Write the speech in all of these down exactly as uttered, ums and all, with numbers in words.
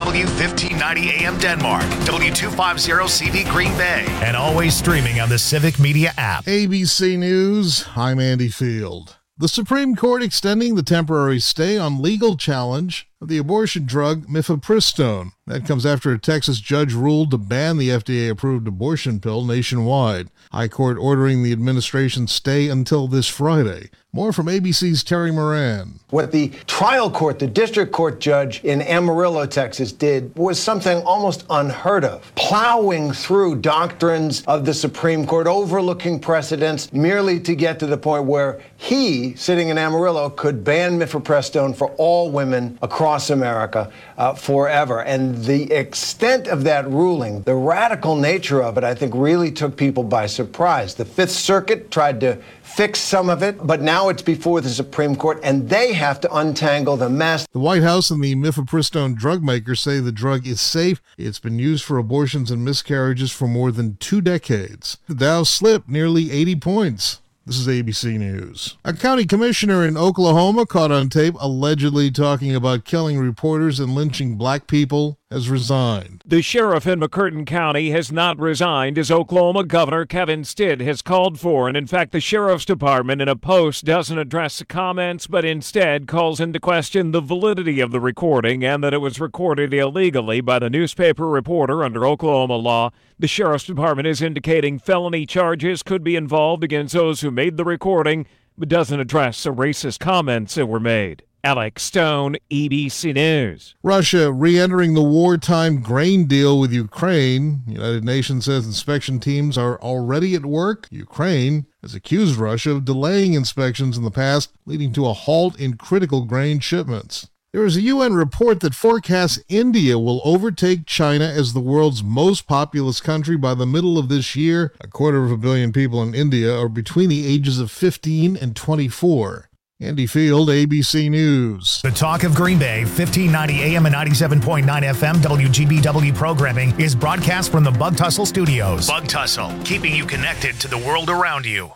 W fifteen ninety A M Denmark, W two fifty C V Green Bay, and always streaming on the Civic Media app. A B C News, I'm Andy Field. The Supreme Court extending the temporary stay on legal challenge of the abortion drug mifepristone. That comes after a Texas judge ruled to ban the F D A-approved abortion pill nationwide. High Court ordering the administration stay until this Friday. More from A B C's Terry Moran. What the trial court, the district court judge in Amarillo, Texas, did was something almost unheard of. Plowing through doctrines of the Supreme Court, overlooking precedents, merely to get to the point where he, sitting in Amarillo, could ban mifepristone for all women across America uh, forever. And the extent of that ruling, the radical nature of it, I think really took people by surprise. The Fifth Circuit tried to fix some of it, but now it's before the Supreme Court, and they have to untangle the mess. The White House and the mifepristone drug maker say the drug is safe. It's been used for abortions and miscarriages for more than two decades. The Dow slipped nearly eighty points. This is A B C News. A county commissioner in Oklahoma caught on tape allegedly talking about killing reporters and lynching black people has resigned. The sheriff in McCurtain County has not resigned, as Oklahoma Governor Kevin Stitt has called for. And in fact, the sheriff's department in a post doesn't address the comments, but instead calls into question the validity of the recording and that it was recorded illegally by the newspaper reporter under Oklahoma law. The sheriff's department is indicating felony charges could be involved against those who made the recording, but doesn't address the racist comments that were made. Alex Stone, A B C News. Russia re-entering the wartime grain deal with Ukraine. The United Nations says inspection teams are already at work. Ukraine has accused Russia of delaying inspections in the past, leading to a halt in critical grain shipments. There is a U N report that forecasts India will overtake China as the world's most populous country by the middle of this year. A quarter of a billion people in India are between the ages of fifteen and twenty-four. Andy Field, A B C News. The Talk of Green Bay, fifteen ninety A M and ninety-seven point nine F M W G B W programming is broadcast from the Bug Tussle Studios. Bug Tussle, keeping you connected to the world around you.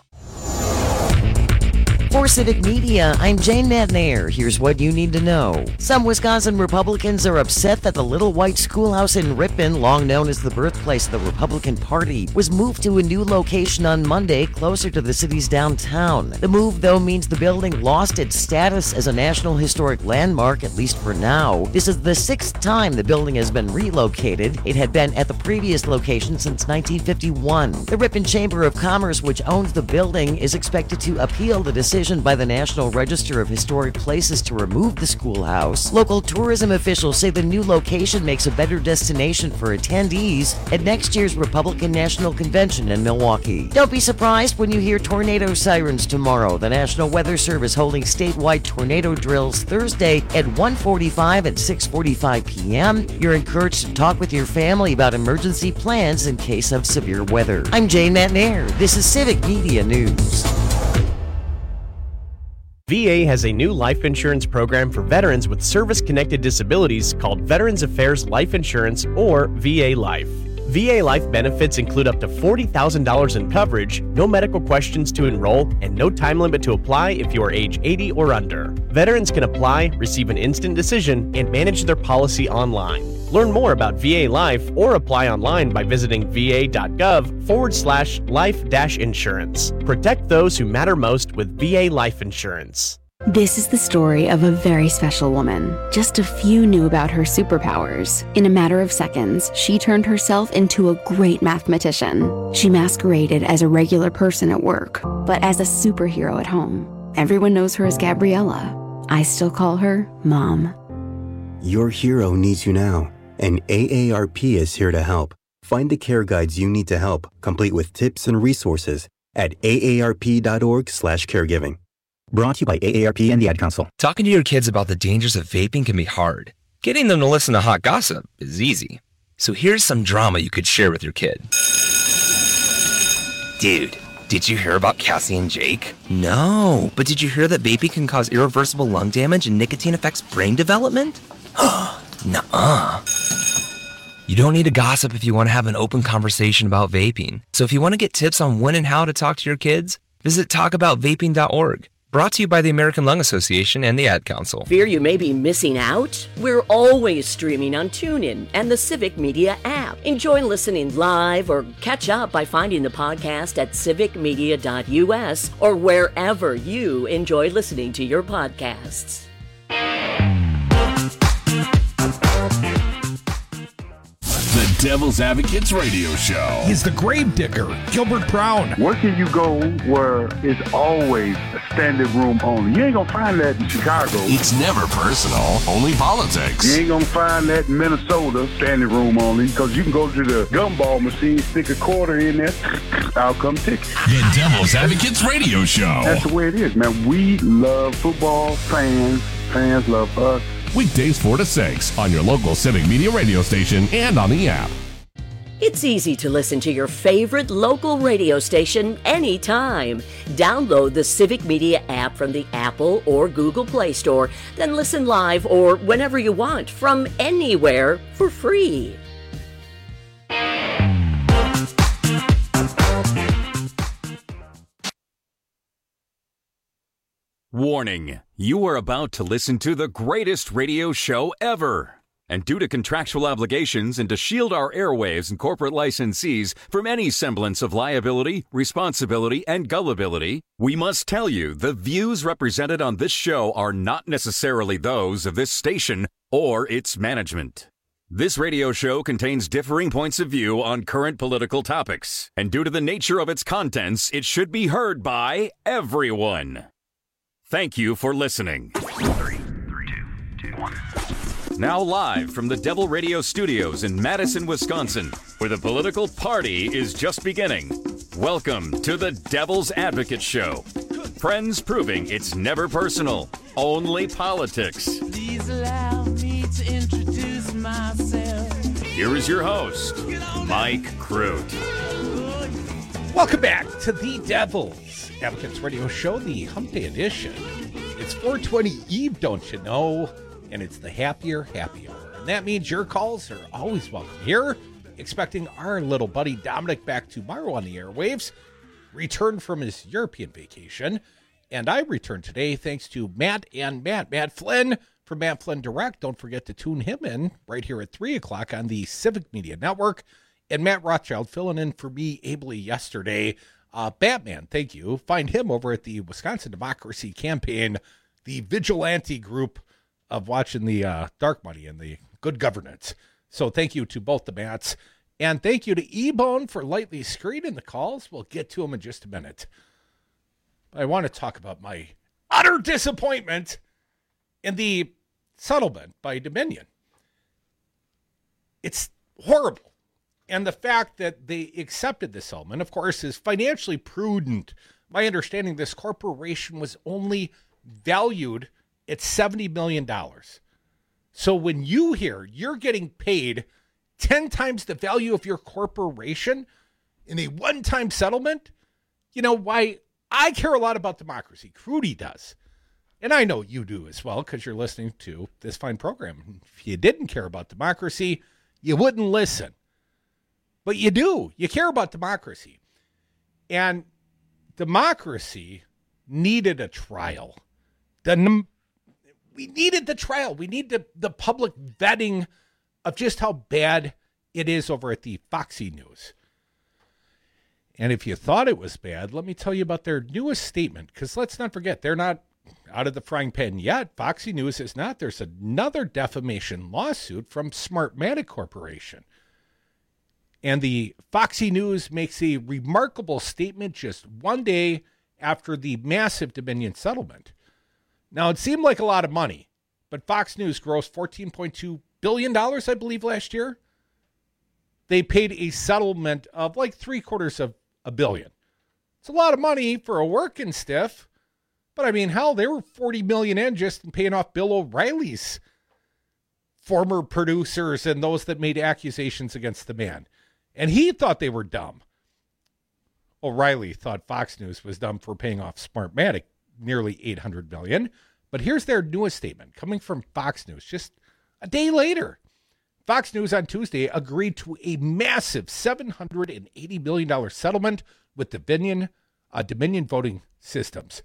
For Civic Media, I'm Jane Madnair. Here's what you need to know. Some Wisconsin Republicans are upset that the Little White Schoolhouse in Ripon, long known as the birthplace of the Republican Party, was moved to a new location on Monday closer to the city's downtown. The move, though, means the building lost its status as a National Historic Landmark, at least for now. This is the sixth time the building has been relocated. It had been at the previous location since nineteen fifty-one. The Ripon Chamber of Commerce, which owns the building, is expected to appeal the decision by the National Register of Historic Places to remove the schoolhouse. Local tourism officials say the new location makes a better destination for attendees at next year's Republican National Convention in Milwaukee. Don't be surprised when you hear tornado sirens tomorrow. The National Weather Service holding statewide tornado drills Thursday at one forty-five and six forty-five p.m. You're encouraged to talk with your family about emergency plans in case of severe weather. I'm Jane Madnair. This is Civic Media News. V A has a new life insurance program for veterans with service-connected disabilities called Veterans Affairs Life Insurance, or V A Life. V A Life benefits include up to forty thousand dollars in coverage, no medical questions to enroll, and no time limit to apply if you are age eighty or under. Veterans can apply, receive an instant decision, and manage their policy online. Learn more about V A Life or apply online by visiting va.gov forward slash life dash insurance. Protect those who matter most with V A Life Insurance. This is the story of a very special woman. Just a few knew about her superpowers. In a matter of seconds, she turned herself into a great mathematician. She masqueraded as a regular person at work, but as a superhero at home. Everyone knows her as Gabriella. I still call her Mom. Your hero needs you now, and A A R P is here to help. Find the care guides you need to help, complete with tips and resources at aarp.org slash caregiving. Brought to you by A A R P and the Ad Council. Talking to your kids about the dangers of vaping can be hard. Getting them to listen to hot gossip is easy. So here's some drama you could share with your kid. Dude, did you hear about Cassie and Jake? No, but did you hear that vaping can cause irreversible lung damage and nicotine affects brain development? Nuh-uh. You don't need to gossip if you want to have an open conversation about vaping. So if you want to get tips on when and how to talk to your kids, visit talk about vaping dot org. Brought to you by the American Lung Association and the Ad Council. Fear you may be missing out? We're always streaming on TuneIn and the Civic Media app. Enjoy listening live or catch up by finding the podcast at civic media dot u s or wherever you enjoy listening to your podcasts. The Devil's Advocates Radio Show. He's the grave digger, Gilbert Brown. Where can you go where it's always a standing room only? You ain't gonna find that in Chicago. It's never personal, only politics. You ain't gonna find that in Minnesota, standing room only, because you can go to the gumball machine, stick a quarter in there, out come ticket. The Devil's Advocates Radio Show. That's the way it is, man. We love football, fans, fans love us. Weekdays four to six on your local Civic Media radio station and on the app. It's easy to listen to your favorite local radio station anytime. Download the Civic Media app from the Apple or Google Play Store, then listen live or whenever you want from anywhere for free. Warning, you are about to listen to the greatest radio show ever. And due to contractual obligations and to shield our airwaves and corporate licensees from any semblance of liability, responsibility, and gullibility, we must tell you the views represented on this show are not necessarily those of this station or its management. This radio show contains differing points of view on current political topics, and due to the nature of its contents, it should be heard by everyone. Thank you for listening. Three, three, two, two, one. Now live from the Devil Radio Studios in Madison, Wisconsin, where the political party is just beginning. Welcome to the Devil's Advocate Show. Friends proving it's never personal, only politics. Please allow me to introduce myself. Here is your host, Mike Crute. Welcome back to the Devil's Advocates Radio Show, the Hump Day edition. It's four twenty Eve, don't you know? And it's the happier, happy hour. And that means your calls are always welcome here. Expecting our little buddy Dominic back tomorrow on the airwaves, returned from his European vacation. And I returned today thanks to Matt and Matt. Matt Flynn from Matt Flynn Direct. Don't forget to tune him in right here at three o'clock on the Civic Media Network. And Matt Rothschild filling in for me ably yesterday. Uh, Batman, thank you. Find him over at the Wisconsin Democracy Campaign, the vigilante group of watching the uh, dark money and the good governance. So thank you to both the Matts. And thank you to E-Bone for lightly screening the calls. We'll get to him in just a minute. I want to talk about my utter disappointment in the settlement by Dominion. It's horrible. And the fact that they accepted the settlement, of course, is financially prudent. My understanding, this corporation was only valued at seventy million dollars. So when you hear you're getting paid ten times the value of your corporation in a one-time settlement, you know why I care a lot about democracy. Crudy does. And I know you do as well, because you're listening to this fine program. If you didn't care about democracy, you wouldn't listen. But you do. You care about democracy. And democracy needed a trial. The, we needed the trial. We need the, the public vetting of just how bad it is over at the Foxy News. And if you thought it was bad, let me tell you about their newest statement. Because let's not forget, they're not out of the frying pan yet. Foxy News is not. There's another defamation lawsuit from Smartmatic Corporation. And the Foxy News makes a remarkable statement just one day after the massive Dominion settlement. Now, it seemed like a lot of money, but Fox News grossed fourteen point two billion dollars, I believe, last year. They paid a settlement of like three quarters of a billion. It's a lot of money for a working stiff, but I mean, hell, they were forty million dollars in just in paying off Bill O'Reilly's former producers and those that made accusations against the man. And he thought they were dumb. O'Reilly thought Fox News was dumb for paying off Smartmatic nearly eight hundred million dollars. But here's their newest statement coming from Fox News just a day later. Fox News on Tuesday agreed to a massive seven hundred eighty million dollars settlement with Dominion, uh, Dominion Voting Systems.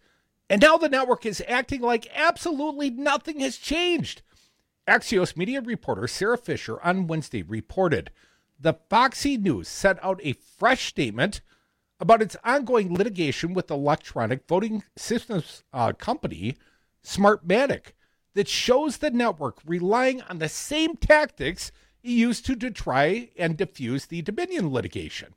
And now the network is acting like absolutely nothing has changed. Axios media reporter Sarah Fisher on Wednesday reported the Foxy News sent out a fresh statement about its ongoing litigation with electronic voting systems uh, company Smartmatic that shows the network relying on the same tactics it used to, to try and diffuse the Dominion litigation.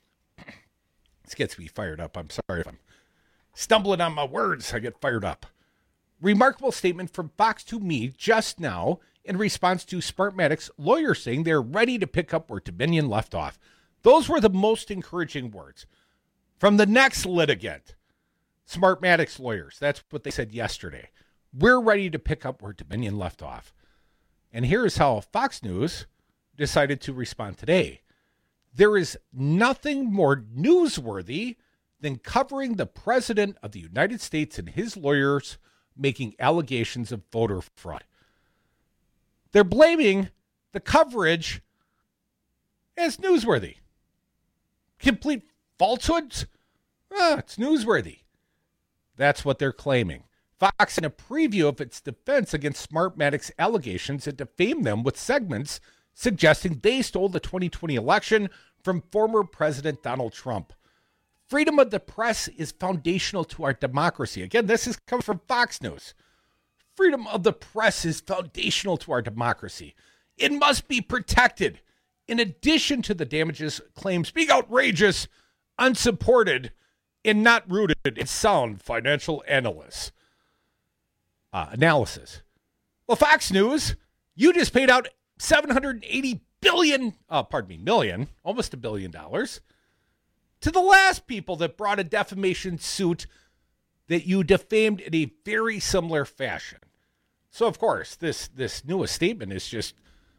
This gets me fired up. I'm sorry if I'm stumbling on my words. I get fired up. Remarkable statement from Fox to me just now in response to Smartmatic's lawyer saying they're ready to pick up where Dominion left off. Those were the most encouraging words from the next litigant, Smartmatic's lawyers. That's what they said yesterday. We're ready to pick up where Dominion left off. And here's how Fox News decided to respond today. There is nothing more newsworthy than covering the President of the United States and his lawyers making allegations of voter fraud. They're blaming the coverage as newsworthy. Complete falsehoods? Ah, it's newsworthy. That's what they're claiming. Fox, in a preview of its defense against Smartmatic's allegations, it defamed them with segments suggesting they stole the twenty twenty election from former President Donald Trump. Freedom of the press is foundational to our democracy. Again, this is coming from Fox News. Freedom of the press is foundational to our democracy. It must be protected. In addition to the damages claims being outrageous, unsupported, and not rooted in sound financial analysis. Uh, analysis. Well, Fox News, you just paid out seven hundred eighty billion, uh, pardon me, million, almost a billion dollars, to the last people that brought a defamation suit that you defamed in a very similar fashion. So, of course, this this newest statement is just,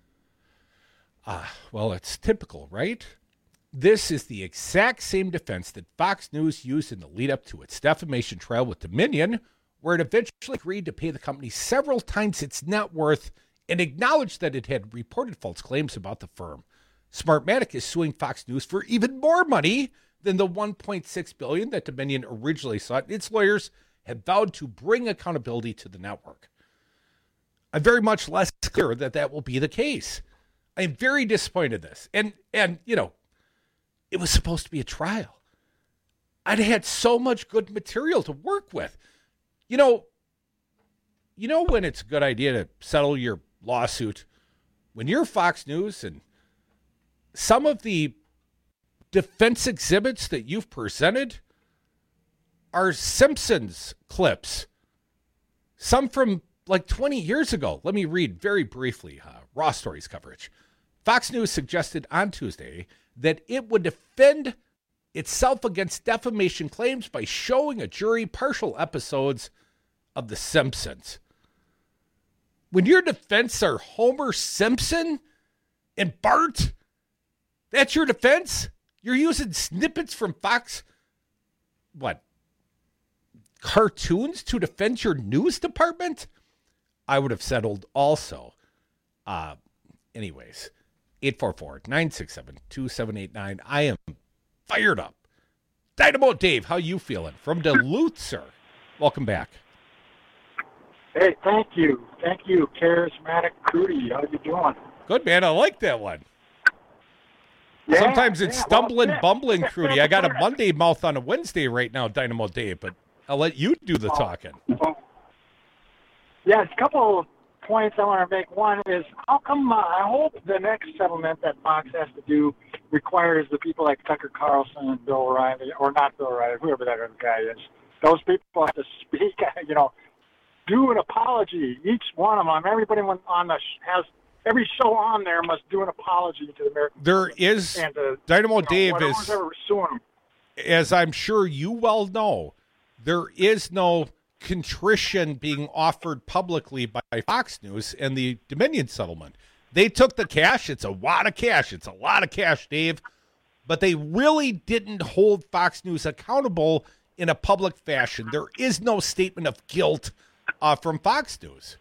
uh, well, it's typical, right? This is the exact same defense that Fox News used in the lead up to its defamation trial with Dominion, where it eventually agreed to pay the company several times its net worth and acknowledged that it had reported false claims about the firm. Smartmatic is suing Fox News for even more money than the one point six billion dollars that Dominion originally sought. Its lawyers have vowed to bring accountability to the network. I'm very much less clear that that will be the case. I am very disappointed in this. And, and you know, it was supposed to be a trial. I'd had so much good material to work with. You know, you know when it's a good idea to settle your lawsuit? When you're Fox News and some of the defense exhibits that you've presented are Simpsons clips. Some from like twenty years ago. Let me read very briefly uh, Raw Stories coverage. Fox News suggested on Tuesday that it would defend itself against defamation claims by showing a jury partial episodes of The Simpsons. When your defense are Homer Simpson and Bart, that's your defense? You're using snippets from Fox, what, cartoons to defend your news department? I would have settled also. Uh, anyways, eight four four, nine six seven, two seven eight nine. I am fired up. Dynamo Dave, how you feeling? From Duluth, sir. Welcome back. Hey, thank you. Thank you, Charismatic Crudy. How you doing? Good, man. I like that one. Yeah, Sometimes it's yeah, stumbling, well, yeah. bumbling, Crudy. I got a Monday mouth on a Wednesday right now, Dynamo Dave, but I'll let you do the talking. Oh. Yeah, a couple of points I want to make. One is, how come uh, I hope the next settlement that Fox has to do requires the people like Tucker Carlson and Bill O'Reilly, or not Bill O'Reilly, whoever that other guy is, those people have to speak, you know, do an apology, each one of them. Everybody on the has every show on there must do an apology to the American. There is and to, Dynamo you know, Dave is, ever suing them. as I'm sure you well know, there is no contrition being offered publicly by Fox News and the Dominion settlement. They took the cash. It's a lot of cash. It's a lot of cash, Dave. But they really didn't hold Fox News accountable in a public fashion. There is no statement of guilt uh, from Fox News.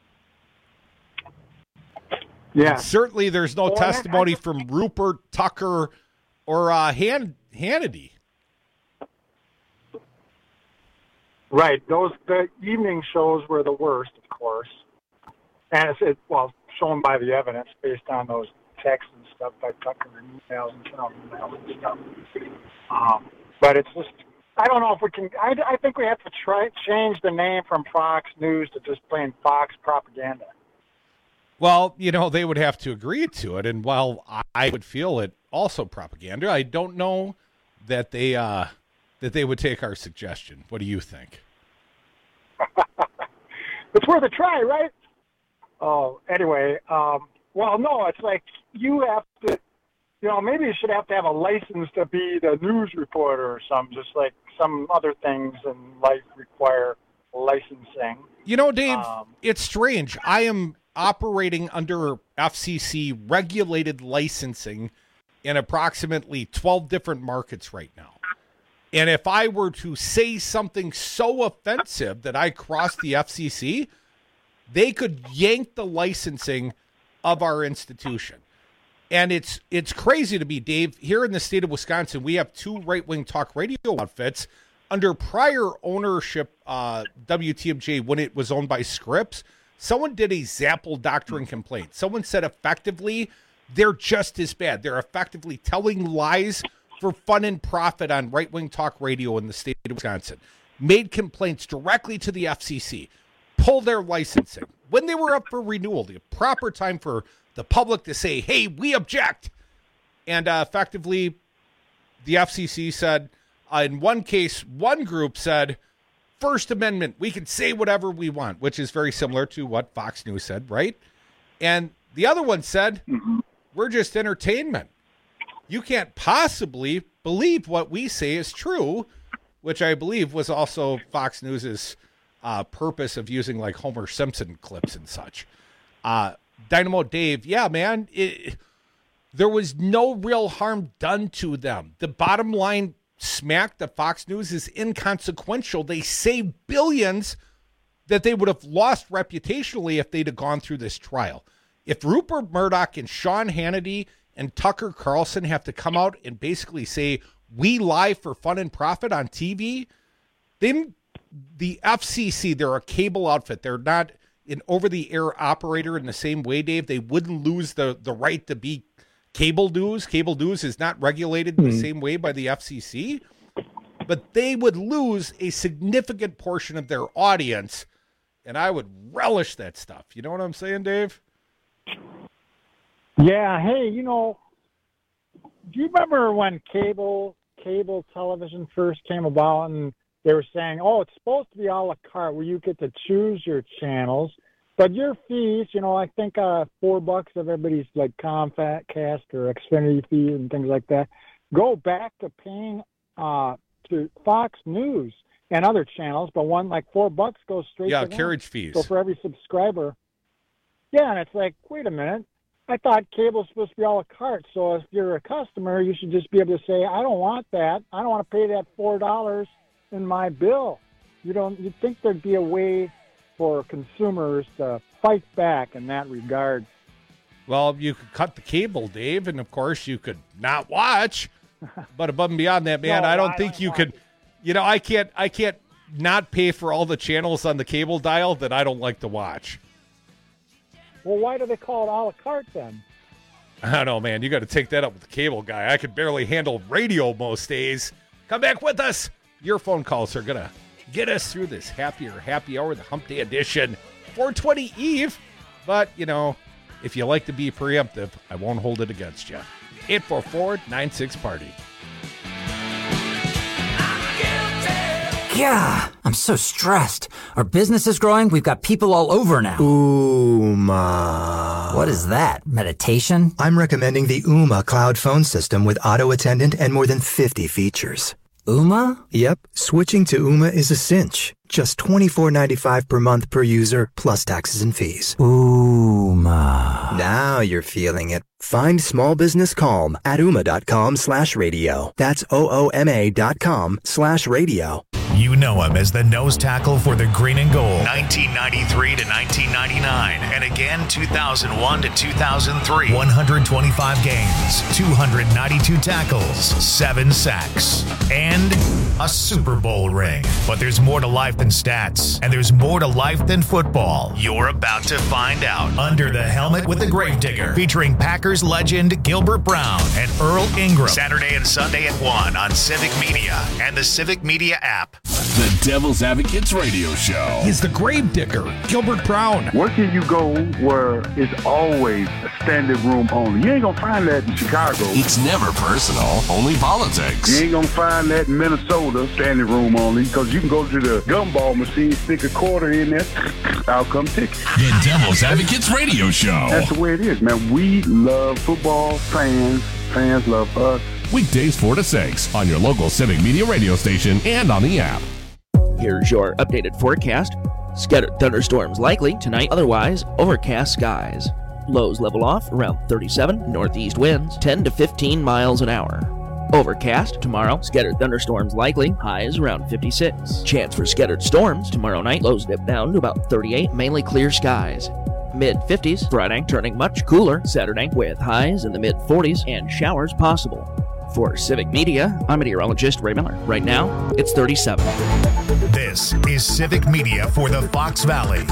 Yeah. And certainly there's no well, testimony I, I, from Rupert, Tucker, or uh, Han- Hannity. Right. Those the evening shows were the worst, of course. And it's, it, well, shown by the evidence based on those texts and stuff by Tucker and emails and emails and stuff. Um, but it's just, I don't know if we can, I, I think we have to try change the name from Fox News to just plain Fox Propaganda. Well, you know, they would have to agree to it. And while I would feel it also propaganda, I don't know that they uh, that they would take our suggestion. What do you think? It's worth a try, right? Oh, anyway, um, well, no, it's like you have to, you know, maybe you should have to have a license to be the news reporter or something, just like some other things in life require licensing. You know, Dave, Um, it's strange. I am operating under F C C regulated licensing in approximately twelve different markets right now. And if I were to say something so offensive that I crossed the F C C, they could yank the licensing of our institution. And it's it's crazy to me, Dave. Here in the state of Wisconsin, we have two right-wing talk radio outfits. Under prior ownership, uh, W T M J, when it was owned by Scripps, someone did a Zapple doctrine complaint. Someone said effectively, they're just as bad. They're effectively telling lies for fun and profit on right-wing talk radio in the state of Wisconsin. Made complaints directly to the F C C. Pull their licensing. When they were up for renewal, the proper time for the public to say, hey, we object. And uh, effectively, the F C C said, uh, in one case, one group said, First Amendment, we can say whatever we want, which is very similar to what Fox News said, right? And the other one said, we're just entertainment. You can't possibly believe what we say is true, which I believe was also Fox News's uh, purpose of using like Homer Simpson clips and such. Uh, Dynamo Dave, yeah, man, it, there was no real harm done to them. The bottom line smack that Fox News is inconsequential. They save billions that they would have lost reputationally if they'd have gone through this trial. If Rupert Murdoch and Sean Hannity and Tucker Carlson have to come out and basically say, we lie for fun and profit on T V, then the F C C, they're a cable outfit. They're not an over-the-air operator in the same way, Dave. They wouldn't lose the, the right to be cable news. Cable news is not regulated in the Hmm. same way by the F C C, but they would lose a significant portion of their audience, and I would relish that stuff. You know what I'm saying, Dave? Yeah, hey, you know, do you remember when cable cable television first came about and they were saying, oh, it's supposed to be a la carte where you get to choose your channels, but your fees, you know, I think uh, four bucks of everybody's like Comcast or Xfinity fee and things like that, go back to paying uh, to Fox News and other channels, but one like four bucks goes straight Yeah, to them. carriage fees. So for every subscriber. Yeah, and it's like, wait a minute. I thought cable's supposed to be a la carte, so if you're a customer, you should just be able to say, I don't want that. I don't want to pay that four dollars in my bill. You don't. You'd think there'd be a way for consumers to fight back in that regard. Well, you could cut the cable, Dave, and of course you could not watch. But above and beyond that, man, No, I don't I think don't you watch could. You know, I can't. I can't not pay for all the channels on the cable dial that I don't like to watch. Well, why do they call it a la carte then? I don't know, man. You got to take that up with the cable guy. I could barely handle radio most days. Come back with us. Your phone calls are gonna get us through this happier happy hour, the Hump Day edition, four twenty Eve. But you know, if you like to be preemptive, I won't hold it against you. eight four four, nine six party. Yeah, I'm so stressed. Our business is growing. We've got people all over now. Ooma. What is that? Meditation? I'm recommending the Ooma cloud phone system with auto attendant and more than fifty features. Ooma? Yep, switching to Ooma is a cinch. Just twenty-four ninety-five per month per user, plus taxes and fees. Ooma. Now you're feeling it. Find small business calm at ooma.com slash radio. That's O O M A dot com slash radio. You know him as the nose tackle for the Green and Gold, nineteen ninety-three to nineteen ninety-nine, and again two thousand one to two thousand three. one hundred twenty-five games, two hundred ninety-two tackles, seven sacks, and a Super Bowl ring. But there's more to life than stats, and there's more to life than football. You're about to find out. Under the Helmet with the Gravedigger, featuring Packers legend Gilbert Brown and Earl Ingram. Saturday and Sunday at one on Civic Media and the Civic Media app. The Devil's Advocates Radio Show. He's the Gravedigger, Gilbert Brown. Where can you go where it's always a standing room only? You ain't gonna find that in Chicago. It's never personal, only politics. You ain't gonna find that in Minnesota, standing room only, because you can go to the gumball machine, stick a quarter in there, I'll come ticket. The Devil's Advocates Radio Show. That's the way it is, man. We love football, fans, fans love us. Weekdays four to six on your local Civic Media radio station and on the app. Here's your updated forecast. Scattered thunderstorms likely tonight, otherwise overcast skies. Lows level off around thirty-seven, northeast winds ten to fifteen miles an hour. Overcast tomorrow, scattered thunderstorms likely, highs around fifty-six. Chance for scattered storms tomorrow night, lows dip down to about thirty-eight, mainly clear skies. mid fifties, Friday turning much cooler, Saturday with highs in the mid forties and showers possible. For Civic Media, I'm meteorologist Ray Miller. Right now, it's thirty-seven. This is Civic Media for the Fox Valley.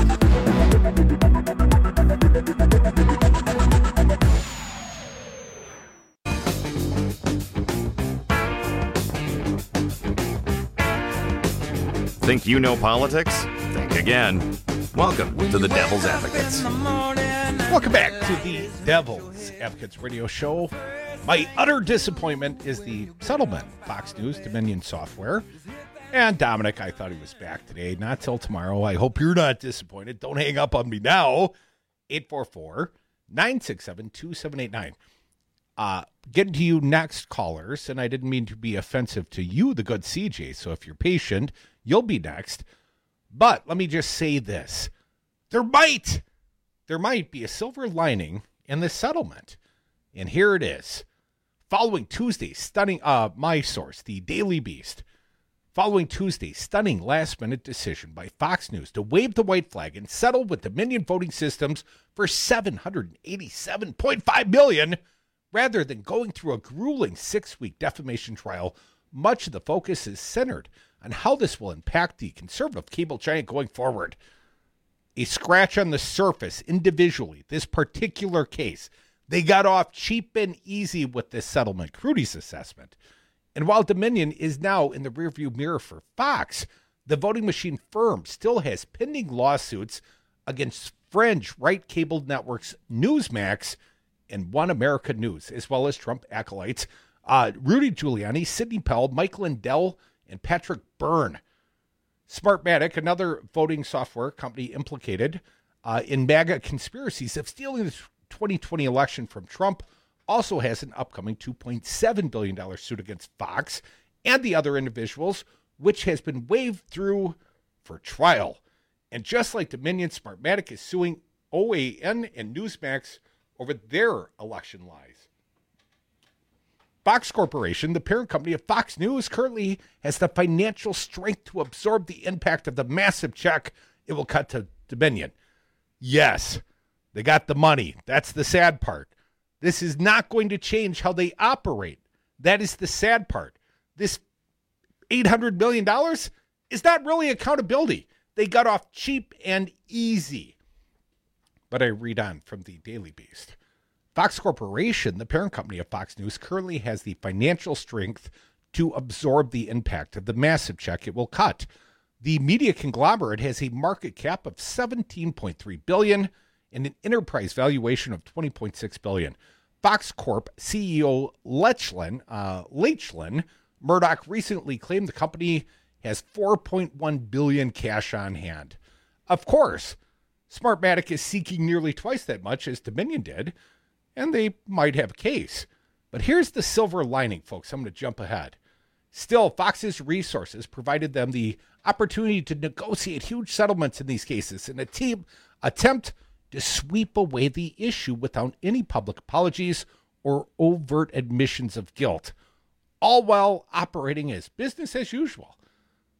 Think you know politics? Think again. Welcome to the Devil's Advocates. Welcome back to the Devil's Advocates Radio Show. My utter disappointment is the settlement. Fox News, Dominion Software. And Dominic, I thought he was back today. Not till tomorrow. I hope you're not disappointed. Don't hang up on me now. eight four four, nine six seven, two seven eight nine. Uh, getting to you next, callers. And I didn't mean to be offensive to you, the good C J. So if you're patient, you'll be next. But let me just say this. There might, there might be a silver lining in this settlement. And here it is. Following Tuesday's stunning, uh, my source, the Daily Beast. Following Tuesday's stunning last-minute decision by Fox News to wave the white flag and settle with Dominion Voting Systems for seven hundred eighty-seven point five million dollars, rather than going through a grueling six-week defamation trial, much of the focus is centered on how this will impact the conservative cable giant going forward. A scratch on the surface individually, this particular case, they got off cheap and easy with this settlement, Crudy's assessment. And while Dominion is now in the rearview mirror for Fox, the voting machine firm still has pending lawsuits against fringe right cable networks Newsmax and One America News, as well as Trump acolytes uh, Rudy Giuliani, Sidney Powell, Mike Lindell, and Patrick Byrne. Smartmatic, another voting software company implicated uh, in MAGA conspiracies of stealing the twenty twenty election from Trump, also has an upcoming two point seven billion dollars suit against Fox and the other individuals, which has been waved through for trial. And just like Dominion, Smartmatic is suing O A N and Newsmax over their election lies. Fox Corporation, the parent company of Fox News, currently has the financial strength to absorb the impact of the massive check it will cut to Dominion. Yes, they got the money. That's the sad part. This is not going to change how they operate. That is the sad part. This eight hundred million dollars is not really accountability. They got off cheap and easy. But I read on from the Daily Beast. Fox Corporation, the parent company of Fox News, currently has the financial strength to absorb the impact of the massive check it will cut. The media conglomerate has a market cap of seventeen point three billion dollars and an enterprise valuation of twenty point six billion dollars. Fox Corp C E O Lachlan, uh, Lachlan Murdoch recently claimed the company has four point one billion dollars cash on hand. Of course, Smartmatic is seeking nearly twice that much as Dominion did, and they might have a case. But here's the silver lining, folks. I'm going to jump ahead. Still, Fox's resources provided them the opportunity to negotiate huge settlements in these cases and a team attempt to sweep away the issue without any public apologies or overt admissions of guilt, all while operating as business as usual.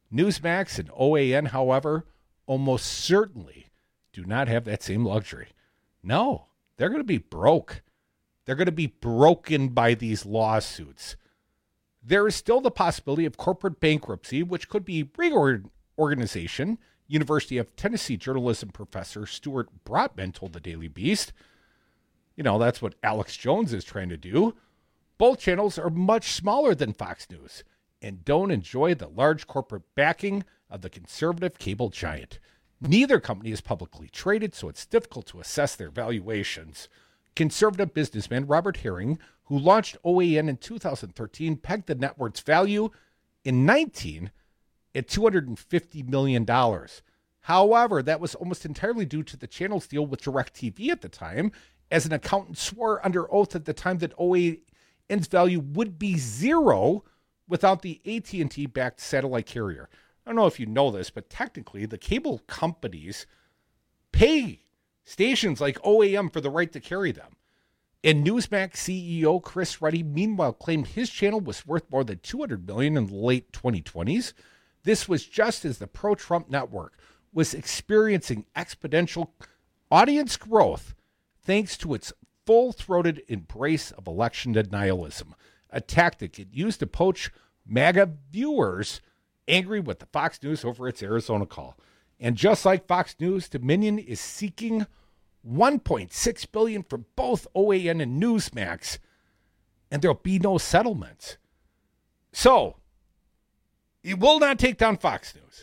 Newsmax and O A N, however, almost certainly do not have that same luxury. No, they're going to be broke. They're going to be broken by these lawsuits. There is still the possibility of corporate bankruptcy, which could be reorganization. University of Tennessee journalism professor Stuart Brotman told the Daily Beast. You know, that's what Alex Jones is trying to do. Both channels are much smaller than Fox News and don't enjoy the large corporate backing of the conservative cable giant. Neither company is publicly traded, so it's difficult to assess their valuations. Conservative businessman Robert Herring, who launched O A N in two thousand thirteen, pegged the network's value in nineteen at two hundred fifty million dollars. However, that was almost entirely due to the channel's deal with DirecTV at the time, as an accountant swore under oath at the time that O A N's value would be zero without the A T and T-backed satellite carrier. I don't know if you know this, but technically the cable companies pay stations like O A M for the right to carry them. And Newsmax C E O Chris Ruddy, meanwhile, claimed his channel was worth more than two hundred million dollars in the late twenty twenties. This was just as the pro-Trump network was experiencing exponential audience growth thanks to its full-throated embrace of election denialism, a tactic it used to poach MAGA viewers angry with the Fox News over its Arizona call. And just like Fox News, Dominion is seeking one point six billion dollars for both O A N and Newsmax, and there'll be no settlements. So, it will not take down Fox News,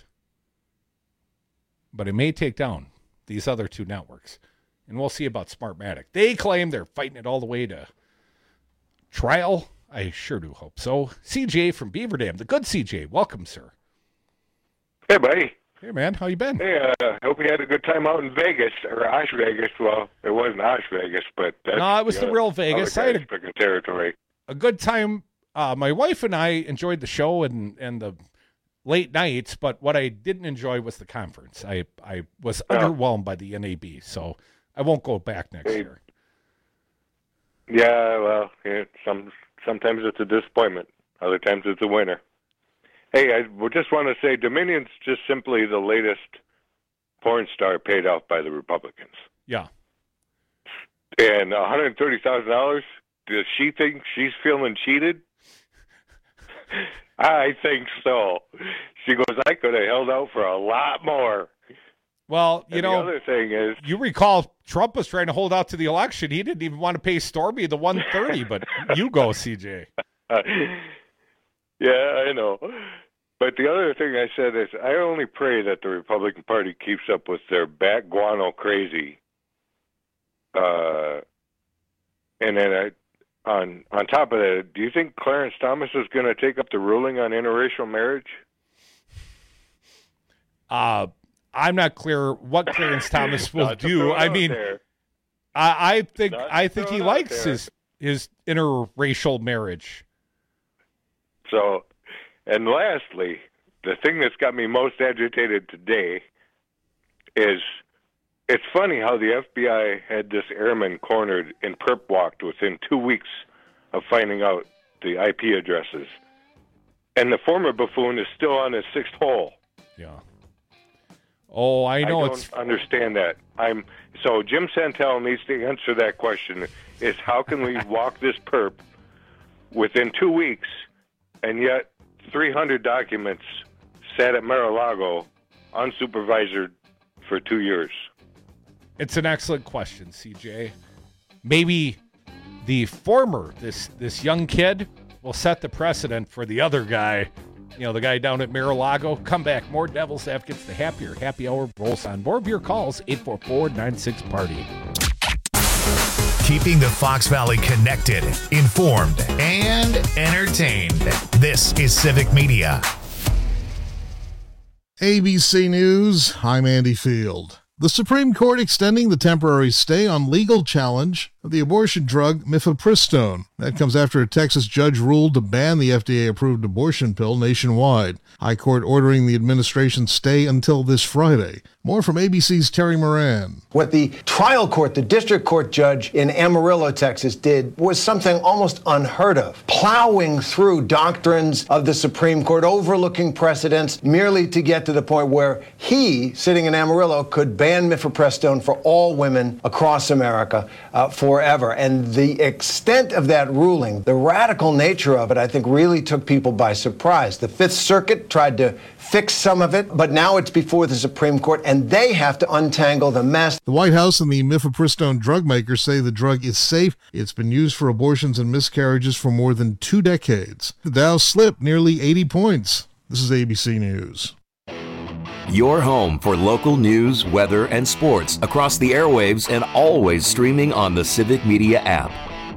but it may take down these other two networks. And we'll see about Smartmatic. They claim they're fighting it all the way to trial. I sure do hope so. C J from Beaver Dam, the good C J. Welcome, sir. Hey, buddy. Hey, man. How you been? Hey, I uh, hope you had a good time out in Vegas, or Osh Vegas. Well, it wasn't Osh Vegas, but that's no, it was the, the real Vegas. I had a, territory. a good time. Uh, my wife and I enjoyed the show and, and the late nights, but what I didn't enjoy was the conference. I, I was oh. underwhelmed by the N A B, so I won't go back next hey. year. Yeah, well, yeah, some sometimes it's a disappointment. Other times it's a winner. Hey, I just want to say Dominion's just simply the latest porn star paid off by the Republicans. Yeah. And one hundred thirty thousand dollars, does she think she's feeling cheated? I think so. She goes, I could have held out for a lot more. Well, you and know, the other thing is, you recall Trump was trying to hold out to the election. He didn't even want to pay Stormy the one thirty, but you go, C J. Uh, yeah, I know. But the other thing I said is, I only pray that the Republican Party keeps up with their back guano crazy. Uh, and then I, on on top of that, do you think Clarence Thomas is going to take up the ruling on interracial marriage? Uh, I'm not clear what Clarence Thomas will do. I mean, I, I think not I think he likes his his interracial marriage. So, and lastly, the thing that's got me most agitated today is it's funny how the F B I had this airman cornered and perp walked within two weeks of finding out the I P addresses. And the former buffoon is still on his sixth hole. Yeah. Oh, I know I don't it's... understand that. I'm so Jim Santel needs to answer that question: is how can we walk this perp within two weeks, and yet three hundred documents sat at Mar-a-Lago unsupervised for two years? It's an excellent question, C J. Maybe the former, this this young kid, will set the precedent for the other guy. You know, the guy down at Mar-a-Lago. Come back. More Devil's Advocates. The happier happy hour rolls on. More of your calls. eight four four, nine six, party. Keeping the Fox Valley connected, informed, and entertained. This is Civic Media. A B C News. I'm Andy Field. The Supreme Court extending the temporary stay on legal challenge of the abortion drug mifepristone. That comes after a Texas judge ruled to ban the F D A-approved abortion pill nationwide. High Court ordering the administration stay until this Friday. More from A B C's Terry Moran. What the trial court, the district court judge in Amarillo, Texas, did was something almost unheard of, plowing through doctrines of the Supreme Court, overlooking precedents, merely to get to the point where he, sitting in Amarillo, could ban mifepristone for all women across America uh, forever. And the extent of that ruling, the radical nature of it, I think really took people by surprise. The Fifth Circuit tried to fix some of it, but now it's before the Supreme Court, and they have to untangle the mess. The White House and the mifepristone drug makers say the drug is safe. It's been used for abortions and miscarriages for more than two decades. The Dow slipped nearly eighty points. This is A B C News. Your home for local news, weather, and sports across the airwaves and always streaming on the Civic Media app.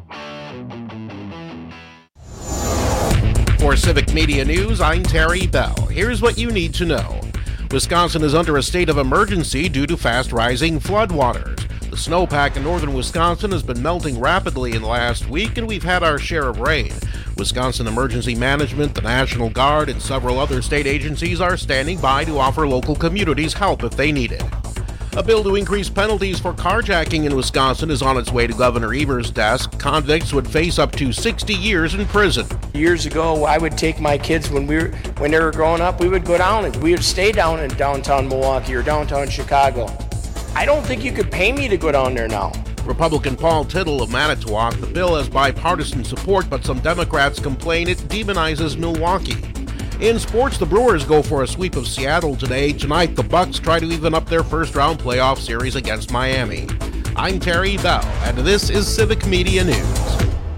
For Civic Media News, I'm Terry Bell. Here's what you need to know. Wisconsin is under a state of emergency due to fast rising floodwaters. The snowpack in northern Wisconsin has been melting rapidly in the last week, and we've had our share of rain. Wisconsin Emergency Management, the National Guard, and several other state agencies are standing by to offer local communities help if they need it. A bill to increase penalties for carjacking in Wisconsin is on its way to Governor Evers' desk. Convicts would face up to sixty years in prison. Years ago, I would take my kids when we were when they were growing up. We would go down and we would stay down in downtown Milwaukee or downtown Chicago. I don't think you could pay me to go down there now. Republican Paul Tittle of Manitowoc. The bill has bipartisan support, but some Democrats complain it demonizes Milwaukee. In sports, the Brewers go for a sweep of Seattle today. Tonight, the Bucks try to even up their first-round playoff series against Miami. I'm Terry Bell, and this is Civic Media News.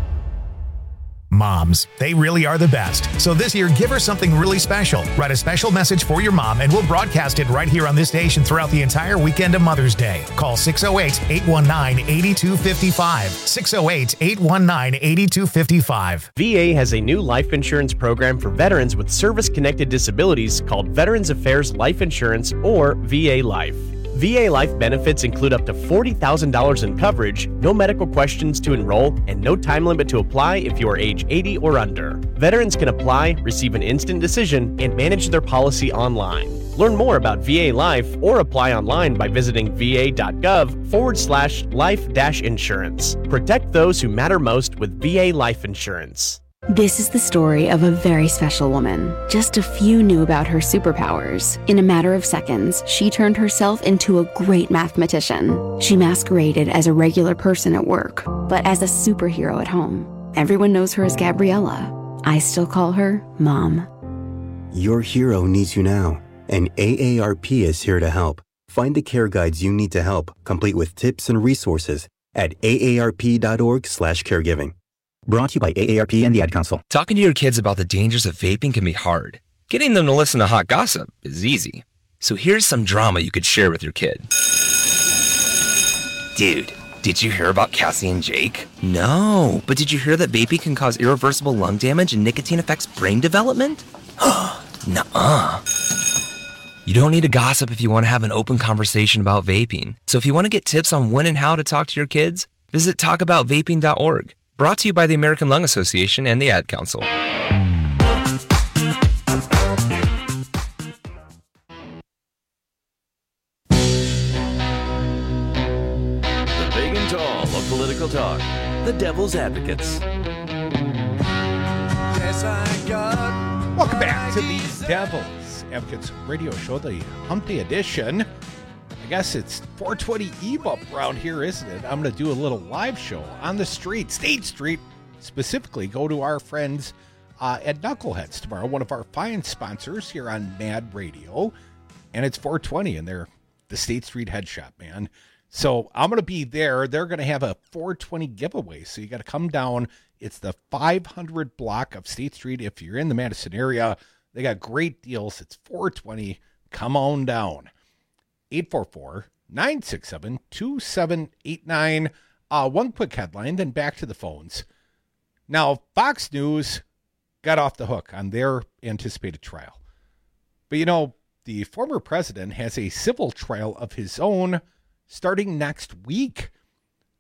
Moms, they really are the best. So this year, give her something really special. Write a special message for your mom, and we'll broadcast it right here on this station throughout the entire weekend of Mother's Day. Call six oh eight, eight one nine, eight two five five. six oh eight, eight one nine, eight two five five. V A has a new life insurance program for veterans with service-connected disabilities called Veterans Affairs Life Insurance, or V A Life. V A Life benefits include up to forty thousand dollars in coverage, no medical questions to enroll, and no time limit to apply if you are age eighty or under. Veterans can apply, receive an instant decision, and manage their policy online. Learn more about V A Life or apply online by visiting va.gov forward slash life dash insurance. Protect those who matter most with V A Life Insurance. This is the story of a very special woman. Just a few knew about her superpowers. In a matter of seconds, she turned herself into a great mathematician. She masqueraded as a regular person at work, but as a superhero at home. Everyone knows her as Gabriella. I still call her Mom. Your hero needs you now, and A A R P is here to help. Find the care guides you need to help, complete with tips and resources at aarp.org slash caregiving. Brought to you by A A R P and the Ad Council. Talking to your kids about the dangers of vaping can be hard. Getting them to listen to hot gossip is easy. So here's some drama you could share with your kid. Dude, did you hear about Cassie and Jake? No, but did you hear that vaping can cause irreversible lung damage and nicotine affects brain development? Nuh-uh. You don't need to gossip if you want to have an open conversation about vaping. So if you want to get tips on when and how to talk to your kids, visit talk about vaping dot org. Brought to you by the American Lung Association and the Ad Council. The big and tall of political talk. The Devil's Advocates. Yes, I got Welcome back to the Devil's Advocates radio show, the Hump Day edition. I guess it's four twenty Eve up around here, isn't it? I'm going to do a little live show on the street, State Street, specifically. Go to our friends uh, at Knuckleheads tomorrow, one of our fine sponsors here on Mad Radio. And it's four twenty, and they're the State Street Head Shop, man. So I'm going to be there. They're going to have a four twenty giveaway, so you got to come down. It's the five hundred block of State Street. If you're in the Madison area, they got great deals. It's four twenty. Come on down. eight four four, nine six seven, two seven eight nine. Uh, one quick headline, then back to the phones. Now, Fox News got off the hook on their anticipated trial. But, you know, the former president has a civil trial of his own starting next week.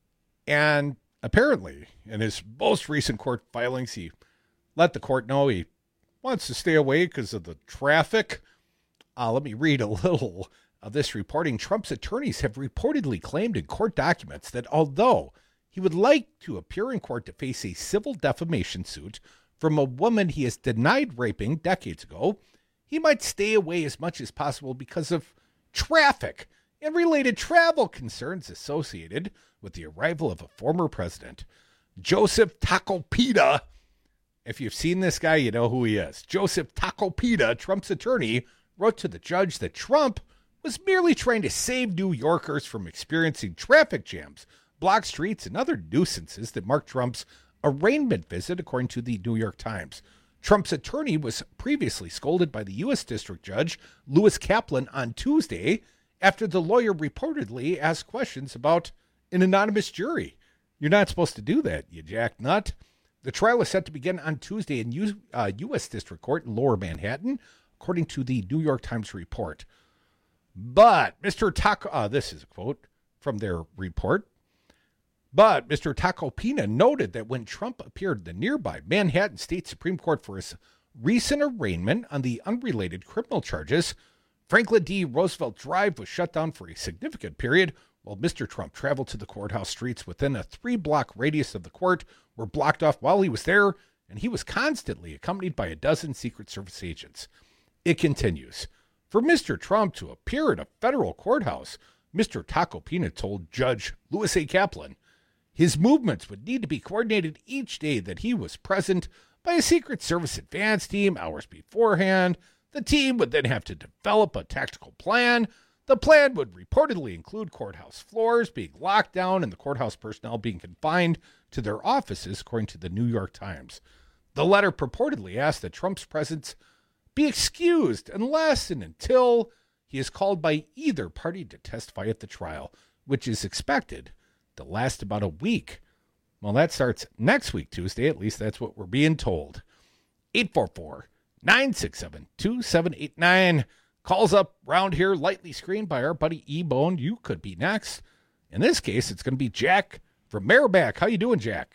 And apparently, in his most recent court filings, he let the court know he wants to stay away because of the traffic. Uh, let me read a little of this reporting. Trump's attorneys have reportedly claimed in court documents that although he would like to appear in court to face a civil defamation suit from a woman he has denied raping decades ago, he might stay away as much as possible because of traffic and related travel concerns associated with the arrival of a former president. Joseph Tacopina, if you've seen this guy, you know who he is. Joseph Tacopina, Trump's attorney, wrote to the judge that Trump was merely trying to save New Yorkers from experiencing traffic jams, blocked streets, and other nuisances that marked Trump's arraignment visit, according to the New York Times. Trump's attorney was previously scolded by the U S District Judge Lewis Kaplan on Tuesday after the lawyer reportedly asked questions about an anonymous jury. You're not supposed to do that, you jacknut. The trial is set to begin on Tuesday in U- uh, U S District Court in Lower Manhattan, according to the New York Times report. But Mister Taco, uh, this is a quote from their report. But Mister Tacopina noted that when Trump appeared in the nearby Manhattan State Supreme Court for his recent arraignment on the unrelated criminal charges, Franklin D. Roosevelt Drive was shut down for a significant period while Mister Trump traveled to the courthouse. Streets within a three-block radius of the court were blocked off while he was there, and he was constantly accompanied by a dozen Secret Service agents. It continues. For Mister Trump to appear at a federal courthouse, Mister Tacopina told Judge Lewis A. Kaplan, his movements would need to be coordinated each day that he was present by a Secret Service advance team hours beforehand. The team would then have to develop a tactical plan. The plan would reportedly include courthouse floors being locked down and the courthouse personnel being confined to their offices, according to the New York Times. The letter purportedly asked that Trump's presence be excused unless and until he is called by either party to testify at the trial, which is expected to last about a week. Well, that starts next week, Tuesday. At least that's what we're being told. eight four four, nine six seven, two seven eight nine. Calls up round here, lightly screened by our buddy E-Bone. You could be next. In this case, it's going to be Jack from Merrimack. How you doing, Jack?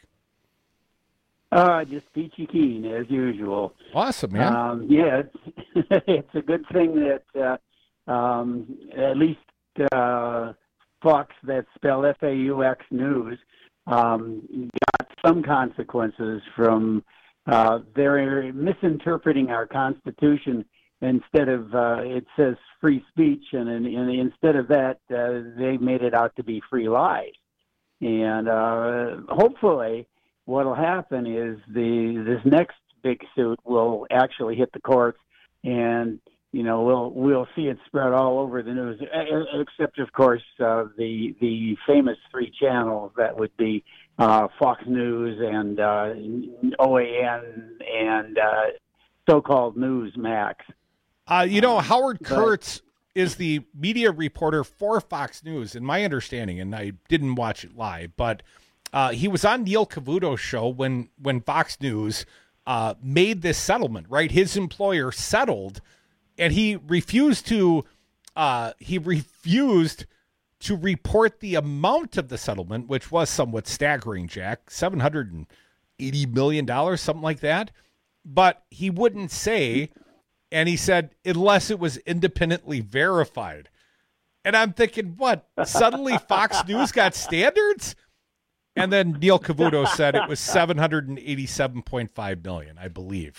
Uh, just peachy keen, as usual. Awesome, man. Um, yeah, it's, it's a good thing that uh, um, at least uh, Fox, that spell F A U X News, um, got some consequences from uh, their misinterpreting our Constitution. Instead of, uh, it says free speech, and, and, and instead of that, uh, they made it out to be free lies. And uh, hopefully what will happen is the this next big suit will actually hit the courts, and you know we'll we'll see it spread all over the news. Except, of course, uh, the the famous three channels that would be uh, Fox News and uh, O A N and uh, so-called Newsmax. Uh, you know, Howard Kurtz is the media reporter for Fox News, in my understanding, and I didn't watch it live, but uh, he was on Neil Cavuto's show when, when Fox News uh, made this settlement, right? His employer settled, and he refused to uh, he refused to report the amount of the settlement, which was somewhat staggering, Jack, seven hundred eighty million dollars, something like that. But he wouldn't say, and he said, unless it was independently verified. And I'm thinking, what? Suddenly Fox News got standards? And then Neil Cavuto said it was seven hundred eighty-seven point five million dollars, I believe.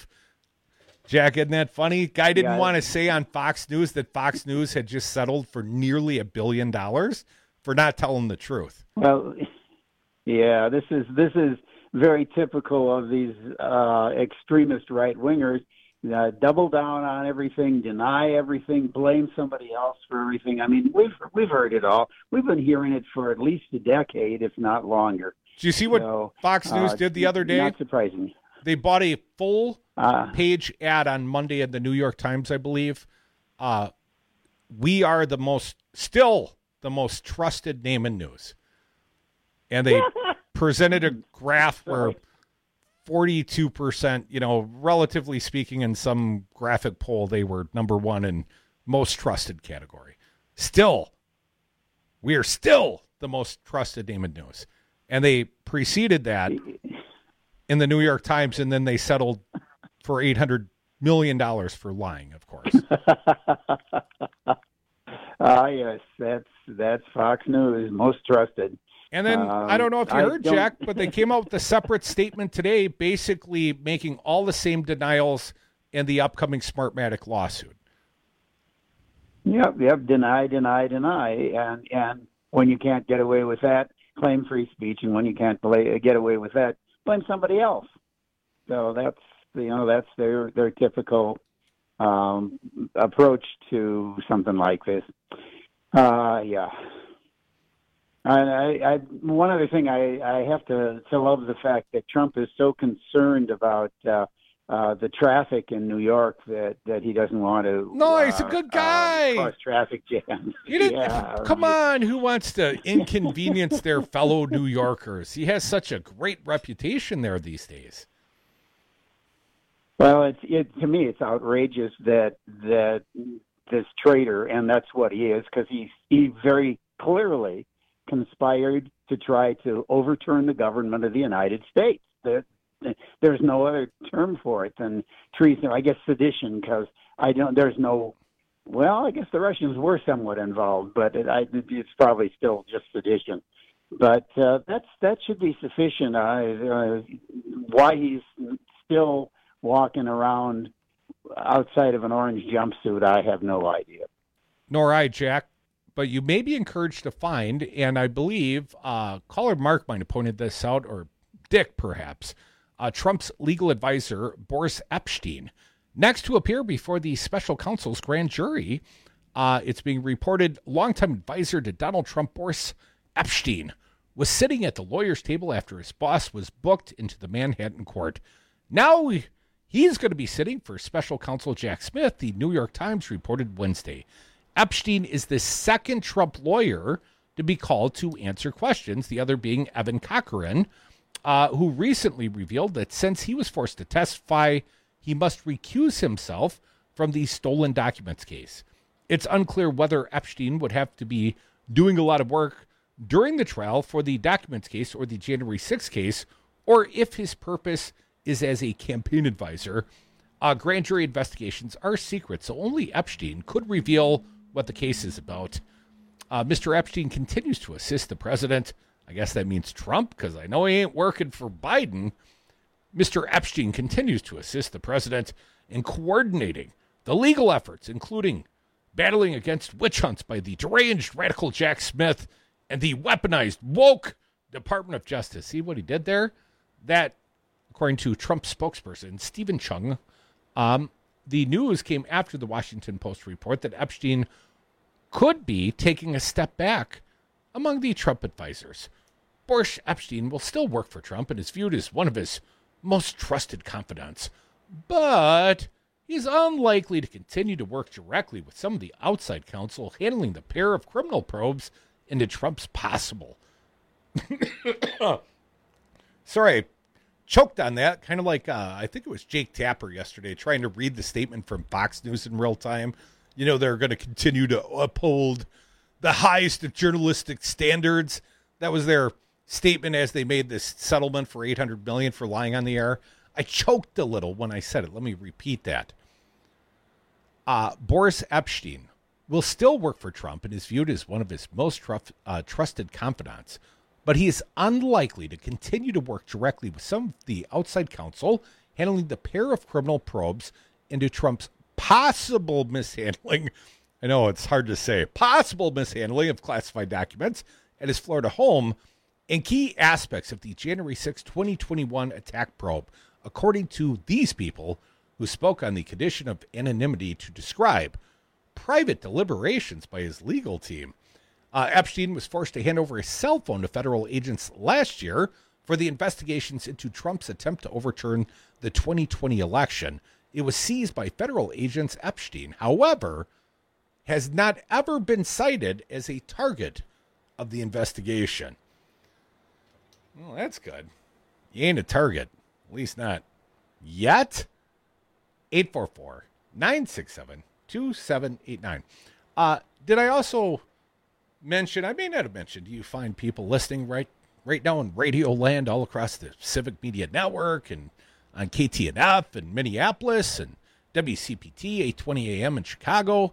Jack, isn't that funny? Guy didn't yeah. want to say on Fox News that Fox News had just settled for nearly a billion dollars for not telling the truth. Well, yeah, this is this is very typical of these uh, extremist right-wingers. Uh, double down on everything, deny everything, blame somebody else for everything. I mean, we've we've heard it all. We've been hearing it for at least a decade, if not longer. Do you see what so, Fox News uh, did the other day? Not surprising. They bought a full uh, page ad on Monday in the New York Times, I believe. Uh, we are the most, still the most trusted name in news. And they presented a graph where forty-two percent, you know, relatively speaking, in some graphic poll, they were number one in most trusted category. Still, we are still the most trusted name in news. And they preceded that in the New York Times, and then they settled for eight hundred million dollars for lying, of course. Ah, yes, that's that's Fox News, most trusted. And then, um, I don't know if you heard, Jack, but they came out with a separate statement today, basically making all the same denials in the upcoming Smartmatic lawsuit. Yep, yep, deny, deny, deny. And and when you can't get away with that, claim free speech. And when you can't play, get away with that, blame somebody else. So that's, you know, that's their, their typical um, approach to something like this. Uh, yeah. And I, I, one other thing, I, I have to, to love the fact that Trump is so concerned about uh, uh, the traffic in New York that, that he doesn't want to. No, uh, he's a good guy. Uh, cause traffic jams. You didn't, yeah, come on, who wants to inconvenience their fellow New Yorkers? He has such a great reputation there these days. Well, it's it, to me, it's outrageous that that this traitor, and that's what he is, because he he very clearly conspired to try to overturn the government of the United States. There, there's no other term for it than treason. I guess sedition, because I don't. There's no. Well, I guess the Russians were somewhat involved, but it, I, it's probably still just sedition. But uh, that's that should be sufficient. Uh, uh, why he's still walking around outside of an orange jumpsuit, I have no idea. Nor I, Jack. But you may be encouraged to find, and I believe uh, caller Mark might have pointed this out, or Dick perhaps, uh, Trump's legal advisor, Boris Epshteyn, next to appear before the special counsel's grand jury. Uh, it's being reported longtime advisor to Donald Trump, Boris Epshteyn, was sitting at the lawyer's table after his boss was booked into the Manhattan court. Now he's going to be sitting for special counsel Jack Smith, the New York Times reported Wednesday. Epshteyn is the second Trump lawyer to be called to answer questions, the other being Evan Cochran, uh, who recently revealed that since he was forced to testify, he must recuse himself from the stolen documents case. It's unclear whether Epshteyn would have to be doing a lot of work during the trial for the documents case or the January sixth case, or if his purpose is as a campaign advisor. Uh, grand jury investigations are secret, so only Epshteyn could reveal what the case is about. Uh, Mister Epshteyn continues to assist the president. I guess that means Trump, because I know he ain't working for Biden. Mister Epshteyn continues to assist the president in coordinating the legal efforts, including battling against witch hunts by the deranged radical Jack Smith and the weaponized woke Department of Justice. See what he did there? That, according to Trump spokesperson Stephen Chung, um, the news came after the Washington Post report that Epshteyn could be taking a step back among the Trump advisors. Boris Epshteyn will still work for Trump and is viewed as one of his most trusted confidants, but he's unlikely to continue to work directly with some of the outside counsel handling the pair of criminal probes into Trump's possible. Sorry, choked on that, kind of like uh, I think it was Jake Tapper yesterday trying to read the statement from Fox News in real time. You know, they're going to continue to uphold the highest of journalistic standards. That was their statement as they made this settlement for eight hundred million dollars for lying on the air. I choked a little when I said it. Let me repeat that. Uh, Boris Epshteyn will still work for Trump and is viewed as one of his most truf- uh, trusted confidants, but he is unlikely to continue to work directly with some of the outside counsel handling the pair of criminal probes into Trump's possible mishandling. I know it's hard to say. Possible mishandling of classified documents at his Florida home and key aspects of the January sixth, twenty twenty-one attack probe, according to these people who spoke on the condition of anonymity to describe private deliberations by his legal team. Uh, Epshteyn was forced to hand over his cell phone to federal agents last year for the investigations into Trump's attempt to overturn the twenty twenty election. It was seized by federal agents. Epshteyn, however, has not ever been cited as a target of the investigation. Well, that's good. You ain't a target. At least not yet. eight four four, nine six seven, two seven eight nine. Uh, did I also mention, I may not have mentioned, do you find people listening right right now in Radio Land all across the Civic Media Network and on K T N F in Minneapolis and W C P T eight twenty A M in Chicago.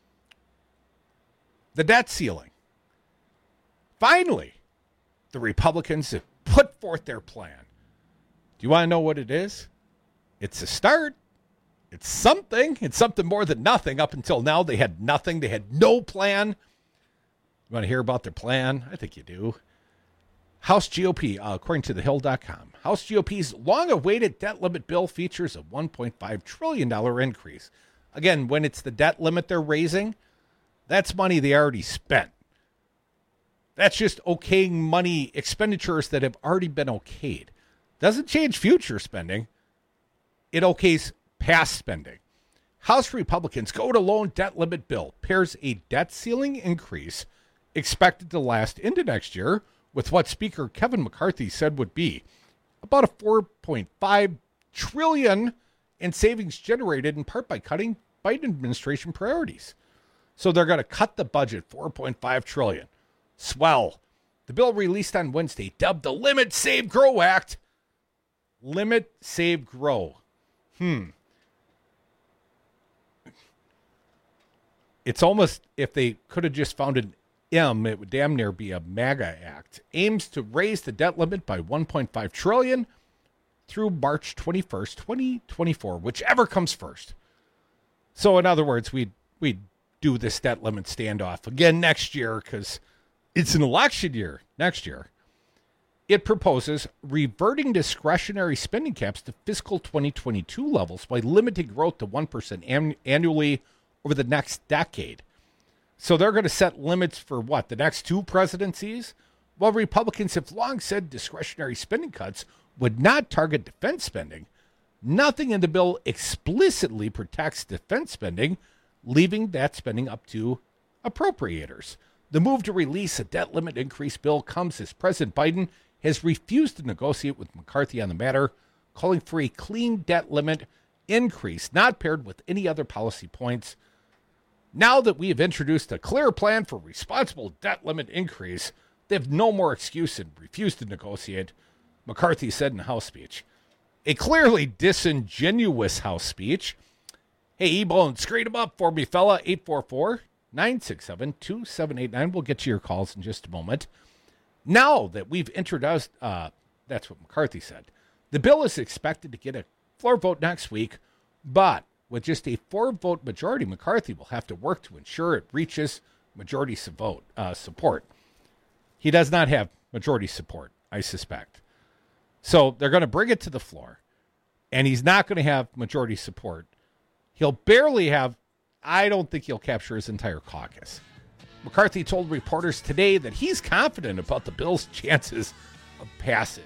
The debt ceiling. Finally, the Republicans have put forth their plan. Do you want to know what it is? It's a start. It's something. It's something more than nothing. Up until now, they had nothing. They had no plan. You want to hear about their plan? I think you do. House G O P, uh, according to the hill dot com, House G O P's long-awaited debt limit bill features a one point five trillion dollars increase. Again, when it's the debt limit they're raising, that's money they already spent. That's just okaying money, expenditures that have already been okayed. Doesn't change future spending. It okays past spending. House Republicans go to loan debt limit bill pairs a debt ceiling increase expected to last into next year with what Speaker Kevin McCarthy said would be about a four point five trillion dollars in savings generated in part by cutting Biden administration priorities. So they're going to cut the budget four point five trillion dollars. Swell. The bill released on Wednesday, dubbed the Limit, Save, Grow Act. Limit, Save, Grow. Hmm. It's almost, if they could have just found an M, it would damn near be a MAGA act. Aims to raise the debt limit by one point five trillion dollars through March twenty-first, twenty twenty-four, whichever comes first. So in other words, we'd, we'd do this debt limit standoff again next year because it's an election year next year. It proposes reverting discretionary spending caps to fiscal twenty twenty-two levels by limiting growth to one percent an- annually over the next decade. So they're going to set limits for what, the next two presidencies? While Republicans have long said discretionary spending cuts would not target defense spending, nothing in the bill explicitly protects defense spending, leaving that spending up to appropriators. The move to release a debt limit increase bill comes as President Biden has refused to negotiate with McCarthy on the matter, calling for a clean debt limit increase, not paired with any other policy points. Now that we have introduced a clear plan for responsible debt limit increase, they have no more excuse and refuse to negotiate, McCarthy said in a House speech. A clearly disingenuous House speech. Hey, E-Bone, screen them up for me, fella. eight four four, nine six seven, two seven eight nine. We'll get to your calls in just a moment. Now that we've introduced, uh, that's what McCarthy said, the bill is expected to get a floor vote next week, but with just a four-vote majority, McCarthy will have to work to ensure it reaches majority vote, uh, support. He does not have majority support, I suspect. So they're going to bring it to the floor, and he's not going to have majority support. He'll barely have, I don't think he'll capture his entire caucus. McCarthy told reporters today that he's confident about the bill's chances of passage.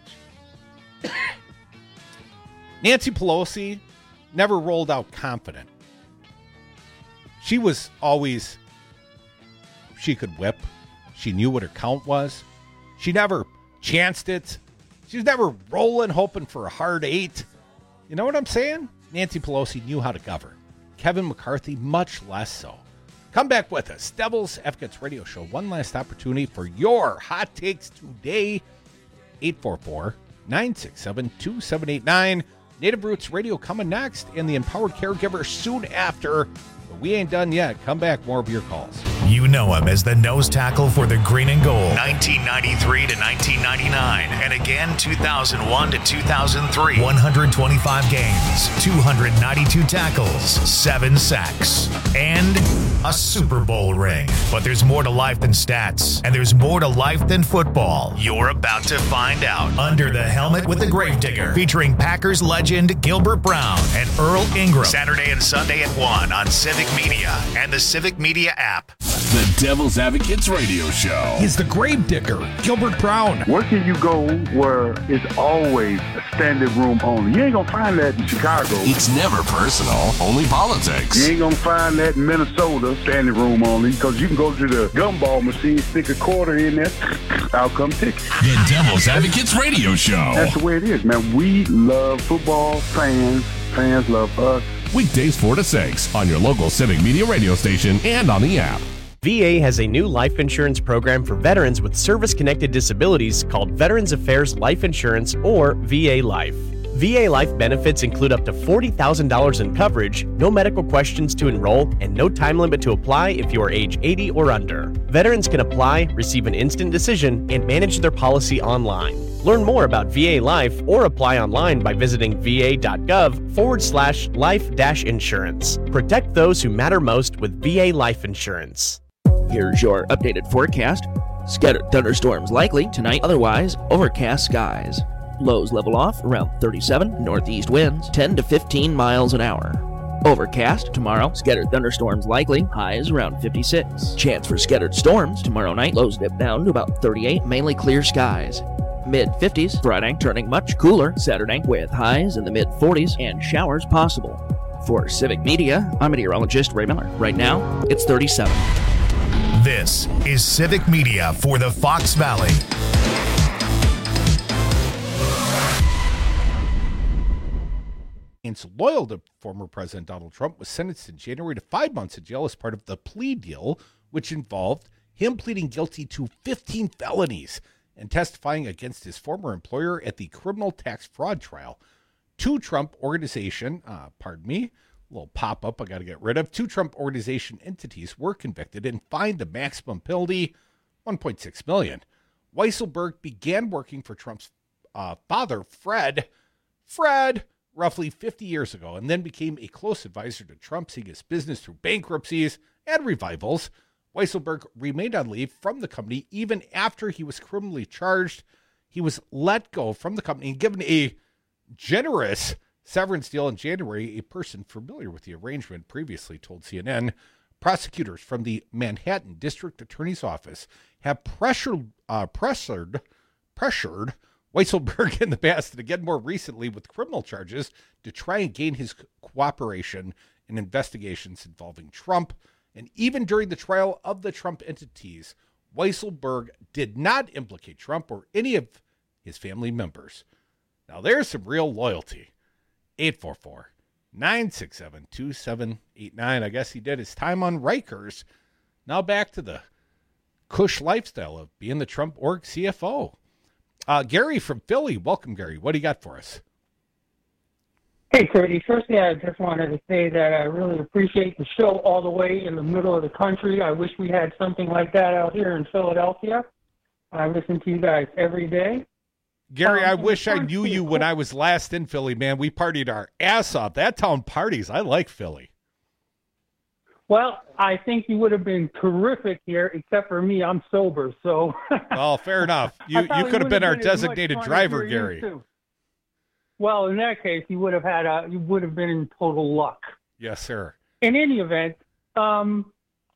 Nancy Pelosi never rolled out confident. She was always, she could whip. She knew what her count was. She never chanced it. She was never rolling, hoping for a hard eight. You know what I'm saying? Nancy Pelosi knew how to govern. Kevin McCarthy, much less so. Come back with us. Devil's Advocates Radio Show. One last opportunity for your hot takes today. eight four four, nine six seven, two seven eight nine. Native Roots Radio coming next, and the Empowered Caregiver soon after. But we ain't done yet. Come back. More of your calls. You know him as the nose tackle for the Green and Gold, nineteen ninety-three to nineteen ninety-nine, and again two thousand one to two thousand three. one hundred twenty-five games, two hundred ninety-two tackles, seven sacks, and a Super Bowl ring. But there's more to life than stats, and there's more to life than football. You're about to find out. Under the Helmet with the Gravedigger, featuring Packers legend Gilbert Brown and Earl Ingram. Saturday and Sunday at one on Civic Media and the Civic Media app. The Devil's Advocates Radio Show. He's the Gravedigger, Gilbert Brown. Where can you go where it's always a standing room only? You ain't gonna find that in Chicago. It's never personal, only politics. You ain't gonna find that in Minnesota, standing room only, because you can go to the gumball machine, stick a quarter in there, I'll come take it. The Devil's Advocates Radio Show. That's the way it is, man. We love football, fans, fans love us. Weekdays four to six on your local Civic Media radio station and on the app. V A has a new life insurance program for veterans with service-connected disabilities called Veterans Affairs Life Insurance, or V A Life. V A Life benefits include up to forty thousand dollars in coverage, no medical questions to enroll, and no time limit to apply if you are age eighty or under. Veterans can apply, receive an instant decision, and manage their policy online. Learn more about V A Life or apply online by visiting va.gov forward slash life dash insurance. Protect those who matter most with V A Life Insurance. Here's your updated forecast. Scattered thunderstorms likely tonight, otherwise overcast skies. Lows level off around thirty-seven, northeast winds ten to fifteen miles an hour. Overcast tomorrow, scattered thunderstorms likely, highs around fifty-six. Chance for scattered storms tomorrow night, lows dip down to about thirty-eight, mainly clear skies. mid fifties, Friday turning much cooler, Saturday with highs in the mid forties and showers possible. For Civic Media, I'm meteorologist Ray Miller. Right now, it's thirty-seven. This is Civic Media for the Fox Valley. Loyal to former President Donald Trump was sentenced in January to five months in jail as part of the plea deal, which involved him pleading guilty to fifteen felonies and testifying against his former employer at the criminal tax fraud trial. Two Trump organization, uh, pardon me, a little pop-up I got to get rid of, two Trump organization entities were convicted and fined the maximum penalty, one point six million dollars. Weisselberg began working for Trump's uh, father, Fred, Fred, roughly fifty years ago, and then became a close advisor to Trump, seeing his business through bankruptcies and revivals. Weisselberg remained on leave from the company even after he was criminally charged. He was let go from the company and given a generous severance deal in January. A person familiar with the arrangement previously told C N N prosecutors from the Manhattan District Attorney's Office have pressured, uh, pressured, pressured Weisselberg in the past, and again more recently with criminal charges, to try and gain his cooperation in investigations involving Trump. And even during the trial of the Trump entities, Weisselberg did not implicate Trump or any of his family members. Now there's some real loyalty. eight four four, nine six seven, two seven eight nine. I guess he did his time on Rikers. Now back to the cush lifestyle of being the Trump org C F O. Uh, Gary from Philly. Welcome, Gary. What do you got for us? Hey, Curdy. Firstly, I just wanted to say that I really appreciate the show all the way in the middle of the country. I wish we had something like that out here in Philadelphia. I listen to you guys every day. Gary, um, I wish I knew you when I was last in Philly, man. We partied our ass off. That town parties. I like Philly. Well, I think you would have been terrific here, except for me. I'm sober, so. Well, fair enough. You you could have been our designated driver, Gary. Well, in that case, you would have had a. You would have been in total luck. Yes, sir. In any event, um,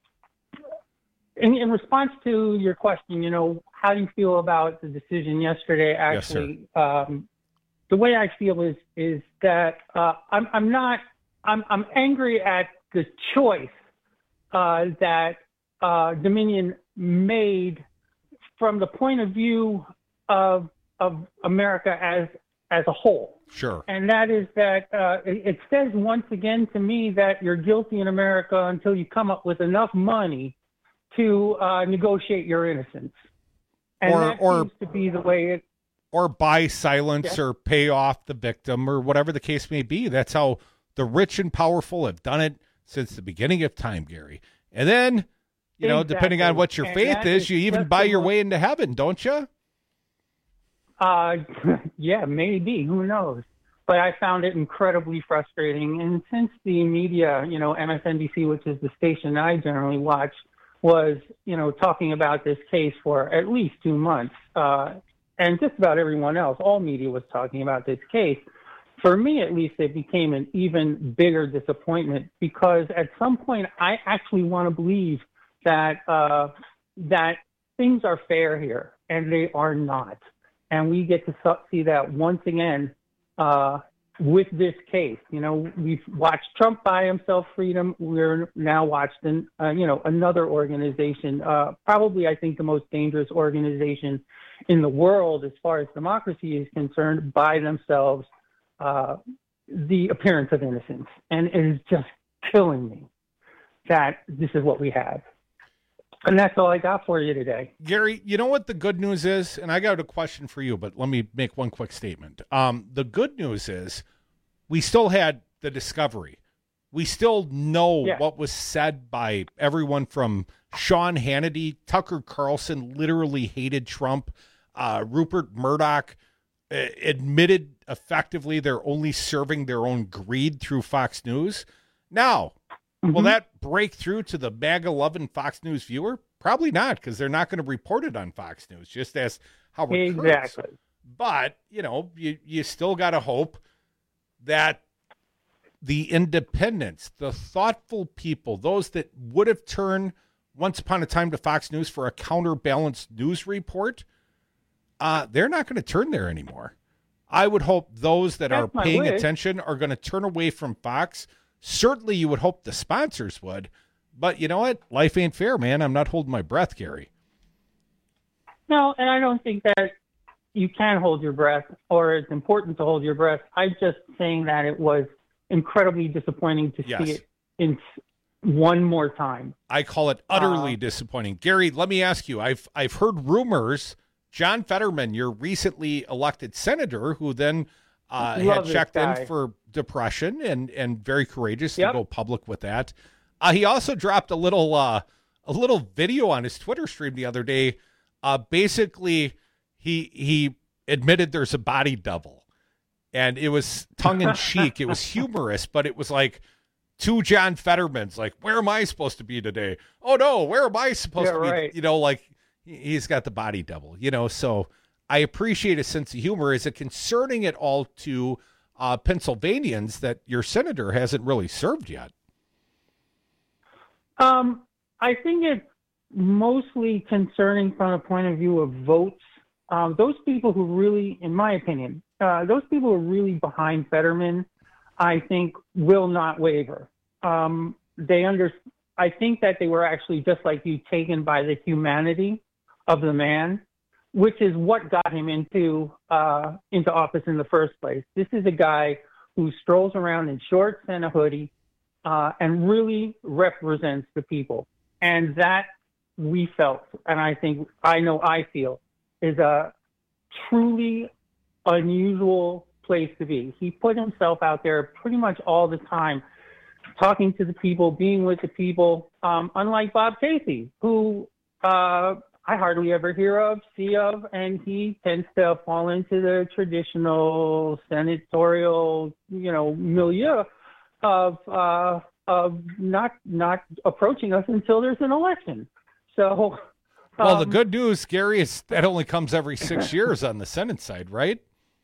in, in response to your question, you know, how do you feel about the decision yesterday? Actually, yes, um, the way I feel is is that uh, I'm I'm not I'm I'm angry at the choice uh, that uh, Dominion made from the point of view of of America as as a whole. Sure. And that is that uh, it, it says once again to me that you're guilty in America until you come up with enough money to uh, negotiate your innocence. And or, that or, seems to be the way it... Or buy silence yeah. or pay off the victim or whatever the case may be. That's how the rich and powerful have done it since the beginning of time, Gary. And then, you know, exactly. depending on what your and faith is, is you even buy your way into heaven, don't you? Uh, yeah, maybe. Who knows? But I found it incredibly frustrating. And since the media, you know, M S N B C, which is the station I generally watch, was, you know, talking about this case for at least two months, uh, and just about everyone else, all media was talking about this case. For me, at least, it became an even bigger disappointment because at some point I actually want to believe that uh, that things are fair here, and they are not. And we get to see that once again uh, with this case. You know, we've watched Trump buy himself freedom. We're now watching, uh, you know, another organization, uh, probably I think the most dangerous organization in the world as far as democracy is concerned, buy themselves uh, the appearance of innocence. And it is just killing me that this is what we have. And that's all I got for you today. Gary, you know what the good news is? And I got a question for you, but let me make one quick statement. Um, the good news is we still had the discovery. We still know yeah. what was said by everyone from Sean Hannity. Tucker Carlson literally hated Trump. Uh, Rupert Murdoch uh, admitted effectively they're only serving their own greed through Fox News. Now, mm-hmm. will that break through to the MAGA-loving Fox News viewer? Probably not, because they're not going to report it on Fox News, just as how it exactly. occurs. But, you know, you, you still got to hope that the independents, the thoughtful people, those that would have turned once upon a time to Fox News for a counterbalanced news report, uh, they're not going to turn there anymore. I would hope those that That's are paying wish. attention are going to turn away from Fox. Certainly you would hope the sponsors would. But you know what? Life ain't fair, man. I'm not holding my breath, Gary. No, and I don't think that you can hold your breath or it's important to hold your breath. I'm just saying that it was incredibly disappointing to Yes. see it in one more time. I call it utterly Uh, disappointing. Gary, let me ask you. I've I've heard rumors. John Fetterman, your recently elected senator, who then uh, Love had this checked guy. in for depression and and very courageous Yep. to go public with that. Uh, he also dropped a little uh, a little video on his Twitter stream the other day. Uh, basically, he he admitted there's a body double. And it was tongue-in-cheek. It was humorous, but it was like two John Fettermans, like, where am I supposed to be today? Oh, no, where am I supposed Yeah, to be? right. You know, like, he's got the body double, you know. So I appreciate a sense of humor. Is it concerning at all to uh, Pennsylvanians that your senator hasn't really served yet? Um, I think it's mostly concerning from the point of view of votes. Um, those people who really, in my opinion, uh, those people who are really behind Fetterman, I think, will not waver. Um, they under, I think that they were actually, just like you, taken by the humanity of the man, which is what got him into uh, into office in the first place. This is a guy who strolls around in shorts and a hoodie uh, and really represents the people. And that we felt, and I think, I know I feel, is a truly unusual place to be. He put himself out there pretty much all the time, talking to the people, being with the people, um, unlike Bob Casey, who uh, I hardly ever hear of, see of, and he tends to fall into the traditional senatorial, you know, milieu of uh, of not not approaching us until there's an election. So, Well, um, the good news, Gary, is that only comes every six years on the Senate side, right?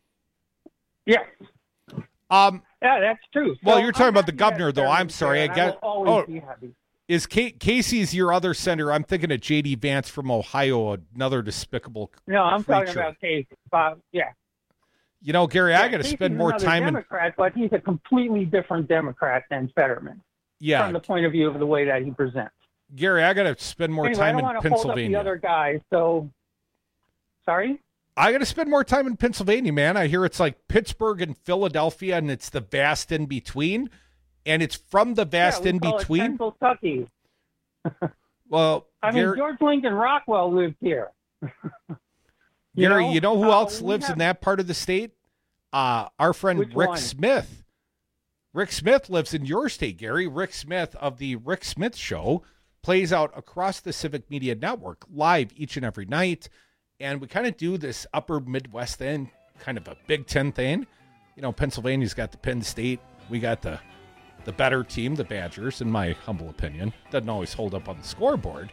Yes. Um, yeah, that's true. Well, So you're talking I'm about the happy governor, that though. I'm Fetterman's sorry. there, I and I get. will always Oh, be happy. is Kate, Casey's your other senator? I'm thinking of J D Vance from Ohio, another despicable. No, I'm talking creature. about Casey. Bob, yeah. You know, Gary, I Yeah, got to Casey's spend more another time in. Democrat, but he's a completely different Democrat than Fetterman. Yeah. From the point of view of the way that he presents. Gary, I got to spend more anyway, time I don't in want to hold up Pennsylvania. the other guys, so sorry. I got to spend more time in Pennsylvania, man. I hear it's like Pittsburgh and Philadelphia, and it's the vast in between. And it's from the vast yeah, we in call between. It Kentucky. Well, I mean, Gary, George Lincoln Rockwell lived here. You Gary, know? you know who Uh, else we lives have- in that part of the state? Uh, our friend Which Rick one? Smith. Rick Smith lives in your state, Gary. Rick Smith of the Rick Smith Show plays out across the Civic Media Network live each and every night. And we kind of do this upper Midwest thing, kind of a Big Ten thing. You know, Pennsylvania's got the Penn State. We got the the better team, the Badgers, in my humble opinion. Doesn't always hold up on the scoreboard.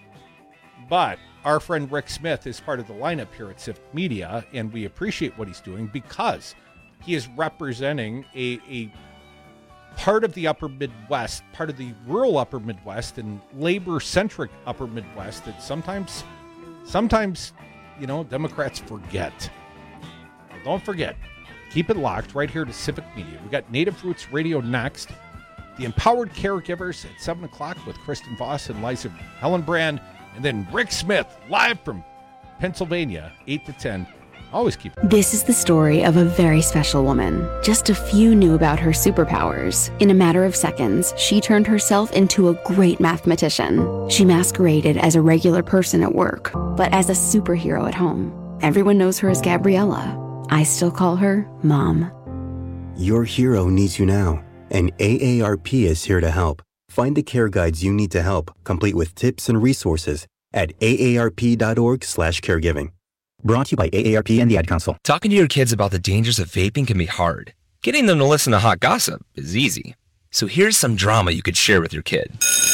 But our friend Rick Smith is part of the lineup here at Civic Media, and we appreciate what he's doing because he is representing a, a part of the upper Midwest, part of the rural upper Midwest and labor-centric upper Midwest that sometimes, sometimes, you know, Democrats forget. Well, don't forget. Keep it locked right here to Civic Media. We got Native Roots Radio next. The Empowered Caregivers at seven o'clock with Kristen Voss and Liza Hellenbrand. And then Rick Smith live from Pennsylvania, eight to ten Always keep. This is the story of a very special woman. Just a few knew about her superpowers. In a matter of seconds, she turned herself into a great mathematician. She masqueraded as a regular person at work, but as a superhero at home. Everyone knows her as Gabriella. I still call her Mom. Your hero needs you now, and A A R P is here to help. Find the care guides you need to help, complete with tips and resources at A A R P dot org slash caregiving. Brought to you by A A R P and the Ad Council. Talking to your kids about the dangers of vaping can be hard. Getting them to listen to hot gossip is easy. So here's some drama you could share with your kid.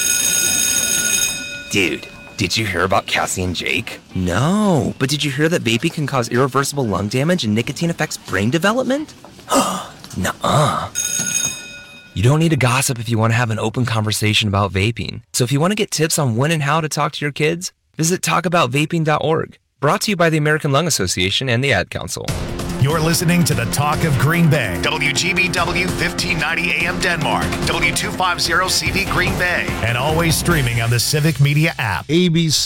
Dude, did you hear about Cassie and Jake? No, but did you hear that vaping can cause irreversible lung damage and nicotine affects brain development? Nuh-uh. You don't need to gossip if you want to have an open conversation about vaping. So if you want to get tips on when and how to talk to your kids, visit talk about vaping dot org. Brought to you by the American Lung Association and the Ad Council. You're listening to the Talk of Green Bay. W G B W fifteen ninety A M Denmark. W two fifty C V Green Bay. And always streaming on the Civic Media app. A B C